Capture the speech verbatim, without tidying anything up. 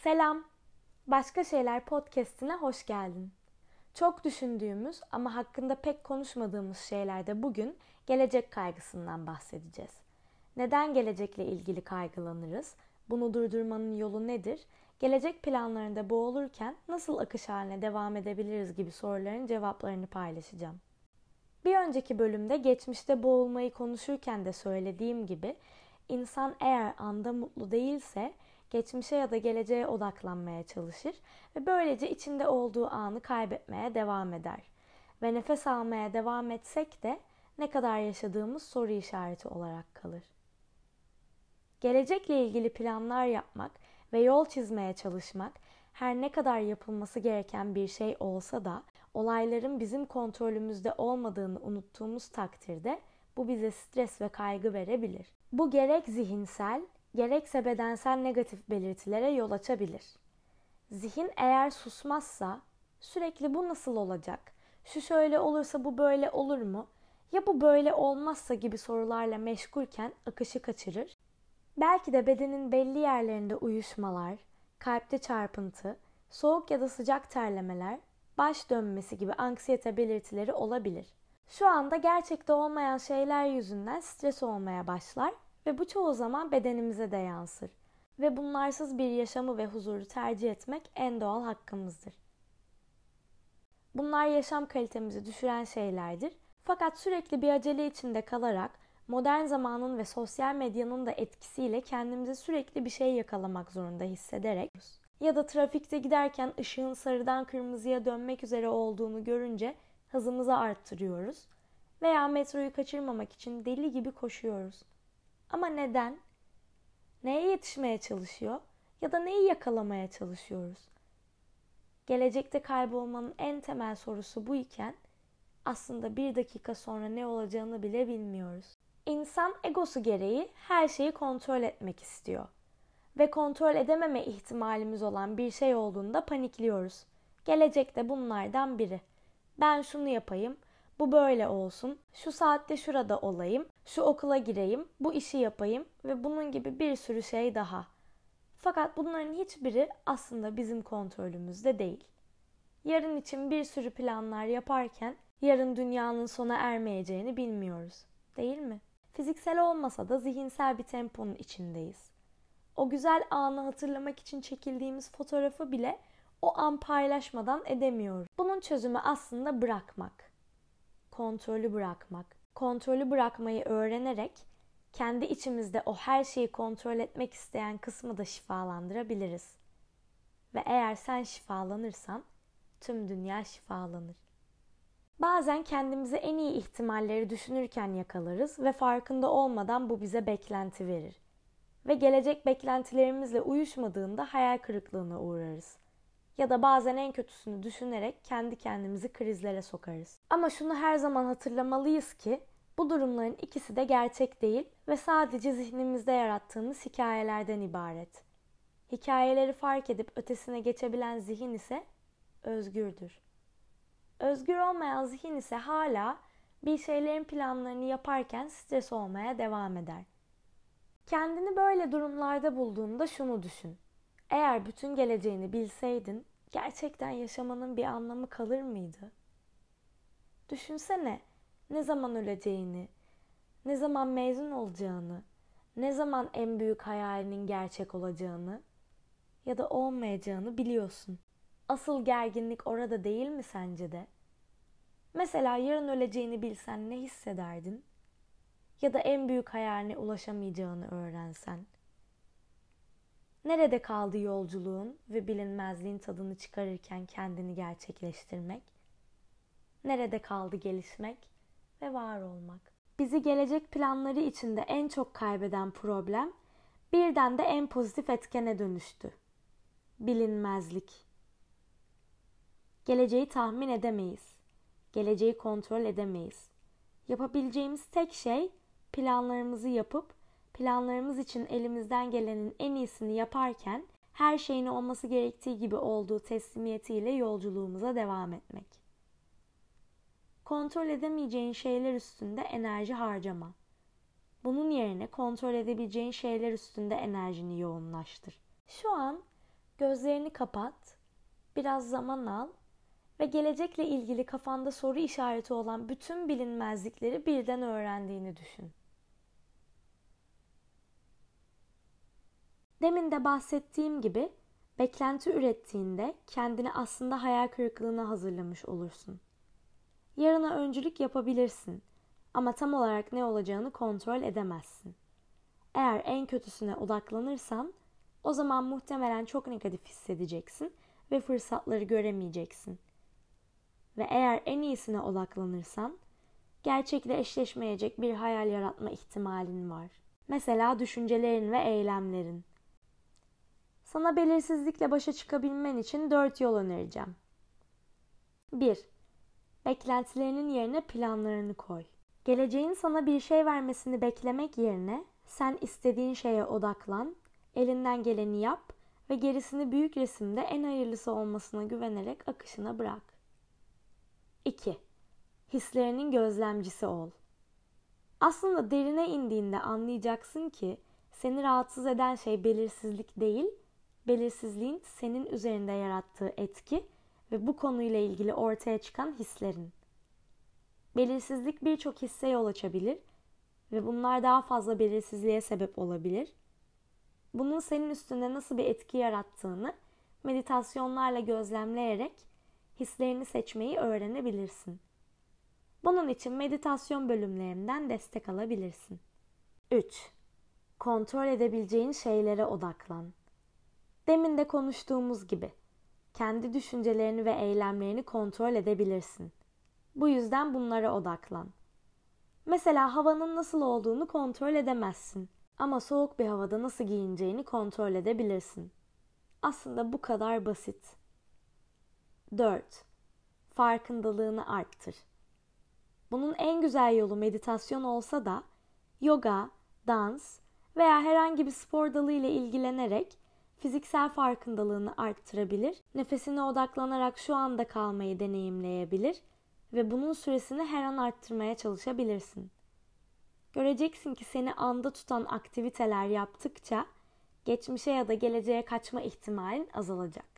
Selam, Başka Şeyler Podcast'ine hoş geldin. Çok düşündüğümüz ama hakkında pek konuşmadığımız şeylerde bugün gelecek kaygısından bahsedeceğiz. Neden gelecekle ilgili kaygılanırız? Bunu durdurmanın yolu nedir? Gelecek planlarında boğulurken nasıl akış haline devam edebiliriz gibi soruların cevaplarını paylaşacağım. Bir önceki bölümde geçmişte boğulmayı konuşurken de söylediğim gibi insan eğer anda mutlu değilse geçmişe ya da geleceğe odaklanmaya çalışır ve böylece içinde olduğu anı kaybetmeye devam eder. Ve nefes almaya devam etsek de ne kadar yaşadığımız soru işareti olarak kalır. Gelecekle ilgili planlar yapmak ve yol çizmeye çalışmak her ne kadar yapılması gereken bir şey olsa da olayların bizim kontrolümüzde olmadığını unuttuğumuz takdirde bu bize stres ve kaygı verebilir. Bu gerek zihinsel, gerekse bedensel negatif belirtilere yol açabilir. Zihin eğer susmazsa, sürekli bu nasıl olacak, şu şöyle olursa bu böyle olur mu, ya bu böyle olmazsa gibi sorularla meşgulken akışı kaçırır. Belki de bedenin belli yerlerinde uyuşmalar, kalpte çarpıntı, soğuk ya da sıcak terlemeler, baş dönmesi gibi anksiyete belirtileri olabilir. Şu anda gerçekte olmayan şeyler yüzünden stres olmaya başlar ve bu çoğu zaman bedenimize de yansır. Ve bunlarsız bir yaşamı ve huzuru tercih etmek en doğal hakkımızdır. Bunlar yaşam kalitemizi düşüren şeylerdir. Fakat sürekli bir acele içinde kalarak modern zamanın ve sosyal medyanın da etkisiyle kendimizi sürekli bir şey yakalamak zorunda hissederek ya da trafikte giderken ışığın sarıdan kırmızıya dönmek üzere olduğunu görünce hızımızı arttırıyoruz veya metroyu kaçırmamak için deli gibi koşuyoruz. Ama neden? Neye yetişmeye çalışıyor ya da neyi yakalamaya çalışıyoruz? Gelecekte kaybolmanın en temel sorusu bu iken aslında bir dakika sonra ne olacağını bile bilmiyoruz. İnsan egosu gereği her şeyi kontrol etmek istiyor. Ve kontrol edememe ihtimalimiz olan bir şey olduğunda panikliyoruz. Gelecekte bunlardan biri. Ben şunu yapayım, bu böyle olsun, şu saatte şurada olayım, şu okula gireyim, bu işi yapayım ve bunun gibi bir sürü şey daha. Fakat bunların hiçbiri aslında bizim kontrolümüzde değil. Yarın için bir sürü planlar yaparken yarın dünyanın sona ermeyeceğini bilmiyoruz, değil mi? Fiziksel olmasa da zihinsel bir temponun içindeyiz. O güzel anı hatırlamak için çekildiğimiz fotoğrafı bile o an paylaşmadan edemiyoruz. Bunun çözümü aslında bırakmak. Kontrolü bırakmak. Kontrolü bırakmayı öğrenerek kendi içimizde o her şeyi kontrol etmek isteyen kısmı da şifalandırabiliriz. Ve eğer sen şifalanırsan tüm dünya şifalanır. Bazen kendimize en iyi ihtimalleri düşünürken yakalarız ve farkında olmadan bu bize beklenti verir. Ve gelecek beklentilerimizle uyuşmadığında hayal kırıklığına uğrarız. Ya da bazen en kötüsünü düşünerek kendi kendimizi krizlere sokarız. Ama şunu her zaman hatırlamalıyız ki bu durumların ikisi de gerçek değil ve sadece zihnimizde yarattığımız hikayelerden ibaret. Hikayeleri fark edip ötesine geçebilen zihin ise özgürdür. Özgür olmayan zihin ise hala bir şeylerin planlarını yaparken stres olmaya devam eder. Kendini böyle durumlarda bulduğunda şunu düşün. Eğer bütün geleceğini bilseydin, gerçekten yaşamanın bir anlamı kalır mıydı? Düşünsene, ne zaman öleceğini, ne zaman mezun olacağını, ne zaman en büyük hayalinin gerçek olacağını ya da olmayacağını biliyorsun. Asıl gerginlik orada değil mi sence de? Mesela yarın öleceğini bilsen ne hissederdin? Ya da en büyük hayaline ulaşamayacağını öğrensen? Nerede kaldı yolculuğun ve bilinmezliğin tadını çıkarırken kendini gerçekleştirmek? Nerede kaldı gelişmek ve var olmak? Bizi gelecek planları içinde en çok kaybeden problem birden de en pozitif etkene dönüştü. Bilinmezlik. Geleceği tahmin edemeyiz. Geleceği kontrol edemeyiz. Yapabileceğimiz tek şey planlarımızı yapıp planlarımız için elimizden gelenin en iyisini yaparken her şeyin olması gerektiği gibi olduğu teslimiyetiyle yolculuğumuza devam etmek. Kontrol edemeyeceğin şeyler üstünde enerji harcama. Bunun yerine kontrol edebileceğin şeyler üstünde enerjini yoğunlaştır. Şu an Gözlerini kapat, biraz zaman al ve gelecekle ilgili kafanda soru işareti olan bütün bilinmezlikleri birden öğrendiğini düşün. Demin de bahsettiğim gibi beklenti ürettiğinde kendini aslında hayal kırıklığına hazırlamış olursun. Yarına öncülük yapabilirsin ama tam olarak ne olacağını kontrol edemezsin. Eğer en kötüsüne odaklanırsan o zaman muhtemelen çok negatif hissedeceksin ve fırsatları göremeyeceksin. Ve eğer en iyisine odaklanırsan gerçekle eşleşmeyecek bir hayal yaratma ihtimalin var. Mesela düşüncelerin ve eylemlerin. Sana belirsizlikle başa çıkabilmen için dört yol önereceğim. bir. Beklentilerinin yerine planlarını koy. Geleceğin sana bir şey vermesini beklemek yerine sen istediğin şeye odaklan, elinden geleni yap ve gerisini büyük resimde en hayırlısı olmasına güvenerek akışına bırak. iki. Hislerinin gözlemcisi ol. Aslında derine indiğinde anlayacaksın ki seni rahatsız eden şey belirsizlik değil, belirsizliğin senin üzerinde yarattığı etki ve bu konuyla ilgili ortaya çıkan hislerin. Belirsizlik birçok hisse yol açabilir ve bunlar daha fazla belirsizliğe sebep olabilir. Bunun senin üstünde nasıl bir etki yarattığını meditasyonlarla gözlemleyerek hislerini seçmeyi öğrenebilirsin. Bunun için meditasyon bölümlerimden destek alabilirsin. üç. Kontrol edebileceğin şeylere odaklan. Demin de konuştuğumuz gibi kendi düşüncelerini ve eylemlerini kontrol edebilirsin. Bu yüzden bunlara odaklan. Mesela havanın nasıl olduğunu kontrol edemezsin. Ama soğuk bir havada nasıl giyineceğini kontrol edebilirsin. Aslında bu kadar basit. dört. Farkındalığını arttır. Bunun en güzel yolu meditasyon olsa da yoga, dans veya herhangi bir spor dalı ile ilgilenerek fiziksel farkındalığını arttırabilir, nefesine odaklanarak şu anda kalmayı deneyimleyebilir ve bunun süresini her an arttırmaya çalışabilirsin. Göreceksin ki seni anda tutan aktiviteler yaptıkça geçmişe ya da geleceğe kaçma ihtimalin azalacak.